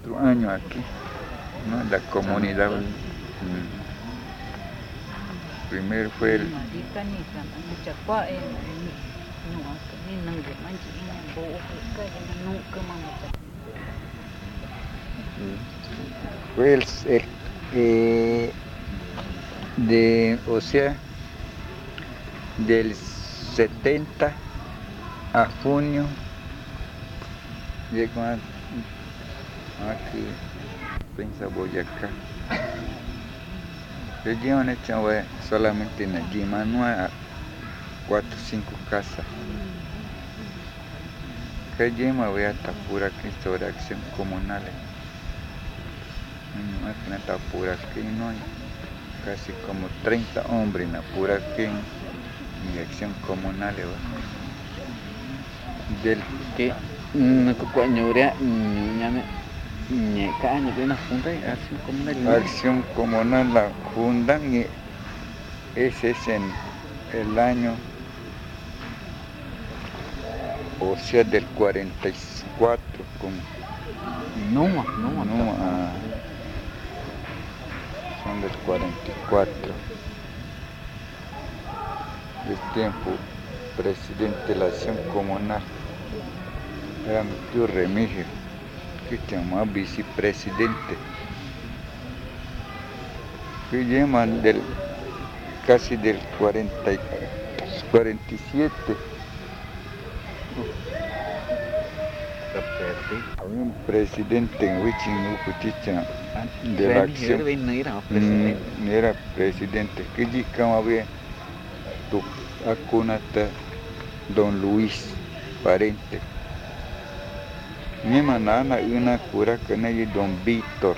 4 años aquí, ¿no? La comunidad. Primero fue el... Fue o sea, del 70 a junio llegó aquí, pensa Boyacá. Yo llevo en esta solamente en allí, a 4 o 5 casas. Que lleva voy a Tapura aquí sobre acción comunal. Aquí en Tapura aquí no hay casi como 30 hombres en Tapura aquí en acción comunal. Del que no cuañurea caña de una junta de acción comunal. Acción comunal la fundan y ese es en el año, o sea, del 44 como No, son del 44. El tiempo presidente de la acción comunal era mi tío Remigio, que se llamaba vicepresidente, que llaman casi del 47. Había un presidente en Huichingucuchicha de la acción. Era presidente. Que llegaba bien tu acunata don Luis Parente. Mi manana una cura que nadie don Víctor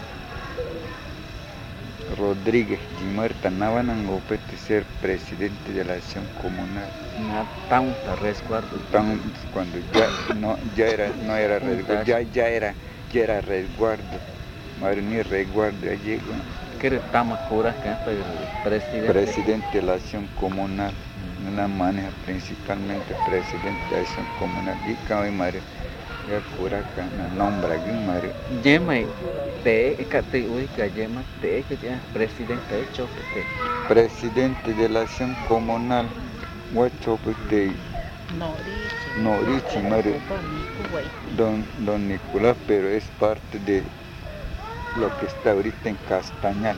Rodríguez y Marta Navanan opete ser presidente de la acción comunal. Tanta resguardo. Cuando ya era resguardo, ya era resguardo. Madre ni resguardo ya llegó. ¿Qué era Tama Cura que presidente? Presidente de la acción comunal. Una maneja principalmente presidente de la acción comunal. Y cada madre ya cura que nombra aquí madre. Yema te ubica yema te que ya presidente hecho que presidente de la acción comunal Huachopete Norichi madre don Nicolás, pero es parte de lo que está ahorita en Castañal.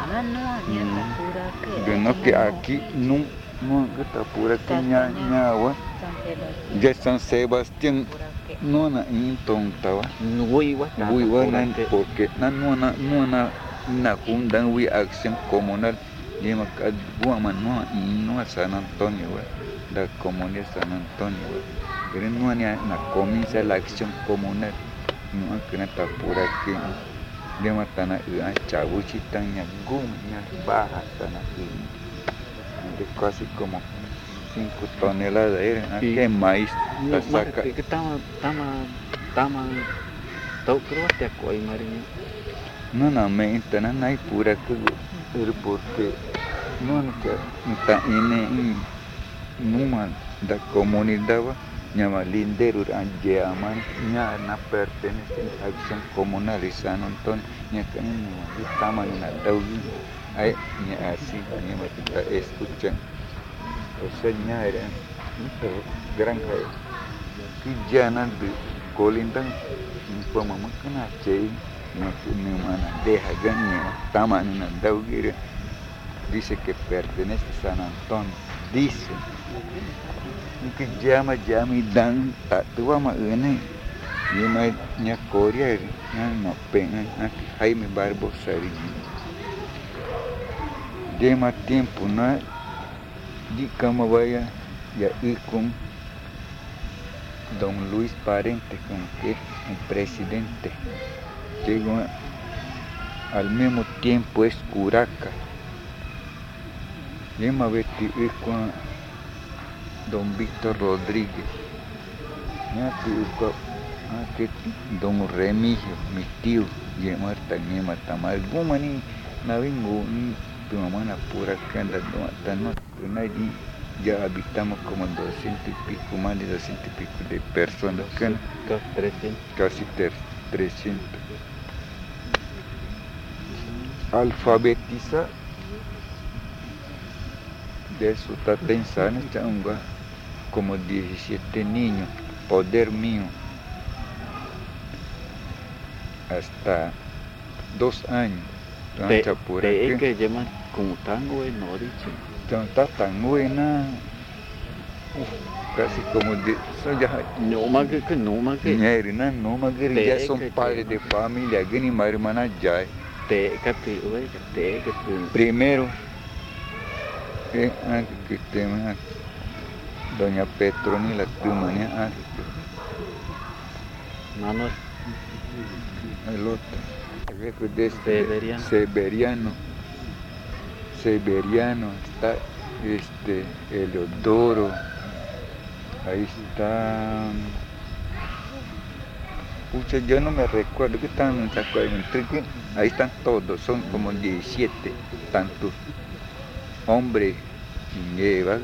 No que aquí no está pura aquí ñagua ya San Sebastián no na intontawa porque na fundan wi acción comunal llama guama no a San Antonio la comunidad San Antonio pero no na comienza la acción comunal no que na tapura aquí llama tana chabuchi tanya gumya baja tana de casi como 5 toneladas de maíz. Que tama creo que acuai mariño. No me entanan hay pura que porque no está en numa da comunidad llama lindero llaman na pertenece a acción comunal de San Antonio ya que no estamos en la daudi hay así me escuchan. O sea, ya era granja que ya no colindan por mamá que na chei no mana deja ganar taman una dauguera dice que pertenece a San Antonio dice que llama y dan tatuama ene llama ña Corea no pena Jaime Barbosa llama tiempo no di cama vaya ya con don Luis Parente con que el presidente llegó al mismo tiempo es Curaca llama veti con don Víctor Rodríguez ya que don Remigio mi tío llama también matamar gumani na vengo tu mamá na pura que anda no ya habitamos como 200 y pico, más de 200 y pico de personas, casi 300. Alfabetizar, de eso está pensando, como 17 niños, poder mío, hasta 2 años. Te que llaman como tango, no dicho. Está tan buena, casi como de eso ya. No más que Ya son padres de familia, que ni mi hermana ya. Primero, que tema doña Petronila Tumania, Manuel el otro, de Severiano, está Eleodoro, ahí está. Pucha, yo no me recuerdo que están, ahí están todos, son como 17, tanto hombres y Eva,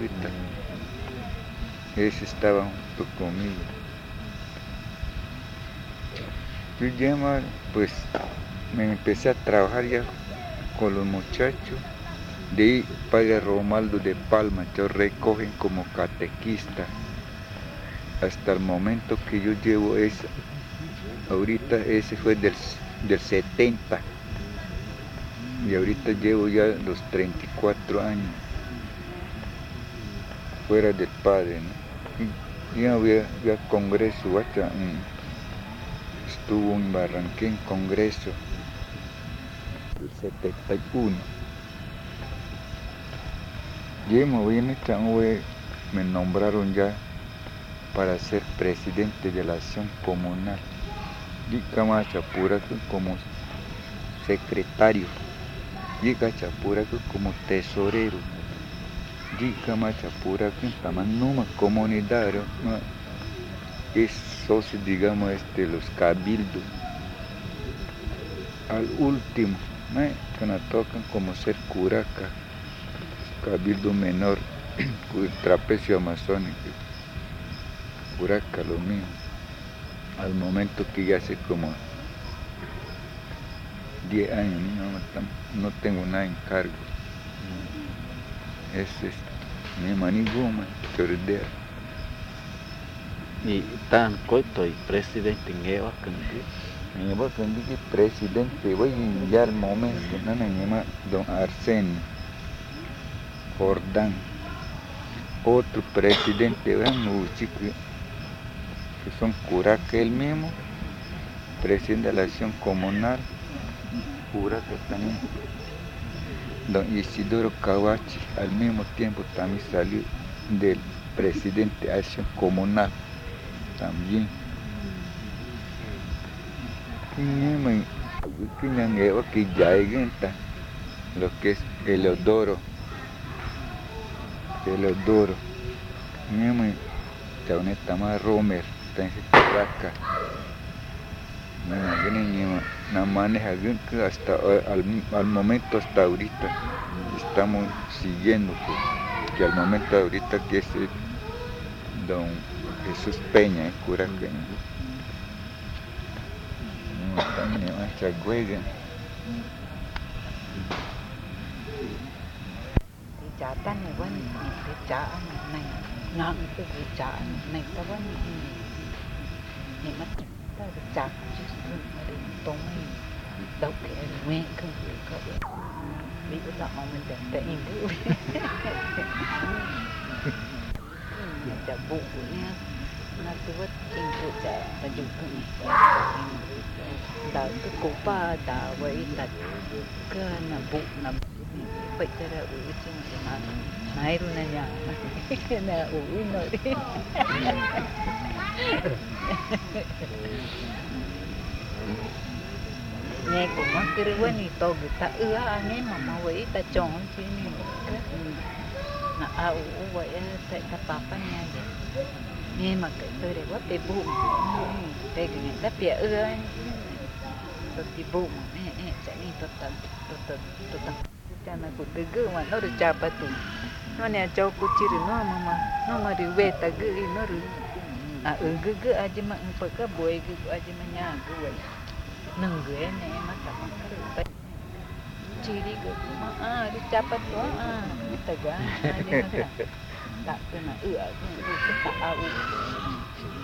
ese estaba junto conmigo. Yo ya, pues, me empecé a trabajar ya con los muchachos. De ahí, padre Romaldo de Palma, ellos recogen como catequista. Hasta el momento que yo llevo esa, ahorita ese fue del 70. Y ahorita llevo ya los 34 años fuera del padre, ¿no? Y ya había congreso, estuvo en Barranquilla en congreso del 71. Y me nombraron ya para ser presidente de la acción comunal. Y Camachapuraco como secretario. Y Cachapuraco como tesorero. Y Camachapuraco en una comunidad, ¿no? Es socio, digamos, los cabildos. Al último, ¿no? Que nos tocan como ser curaca, cabildo menor, trapecio amazónico, curaca lo mío. Al momento que ya hace como 10 años, no tengo nada en cargo. Es mi manigoma, que y tan coito y presidente en Eva mi voz que presidente, voy a enviar el momento, no me llama don Arsenio Jordán, otro presidente, que son Curaca el mismo, presidente de la acción comunal, Curaca también, don Isidoro Cabachi, al mismo tiempo también salió del presidente de acción comunal, también. Que ya lo que es Eleodoro, Chauneta más Romer, está en Curaca. No maneja hasta al momento, hasta ahorita estamos siguiendo, que al momento ahorita que es don Jesús Peña en Curaca. Chata này vẫn cái chả này nặng cái chả này ta vẫn này mất ta cái chả chứ mà đừng tông này đâu cái nguyên không được có bị cái giọng mình để in thứ chả bụng nha nó cứ vất in của chả ta dùng cái đào cái cổ ba đào vậy đặt cái là bụng là vậy cho ra uống chứ mà này luôn nè nhà nè uống rồi đi nghe cũng mắc cái quên thì to người ta nghe mà vậy ta chọn chứ này là uống vậy tại ta papa nha vậy nghe mà cái tôi để quá bề bụng đây cái này ta bịa tôi thì bụng mẹ chạy đi tôi cha na ku tegu ma no ru chapa tu no ne chau ku chiri no mama no ma ri beta gu no ru Gege aja mak peka boy gege aja menyaga we. Neng gue ne mata mangker. Ciri gege mah dicapat doa. Tegang aja mata. Tak kena aku tak au.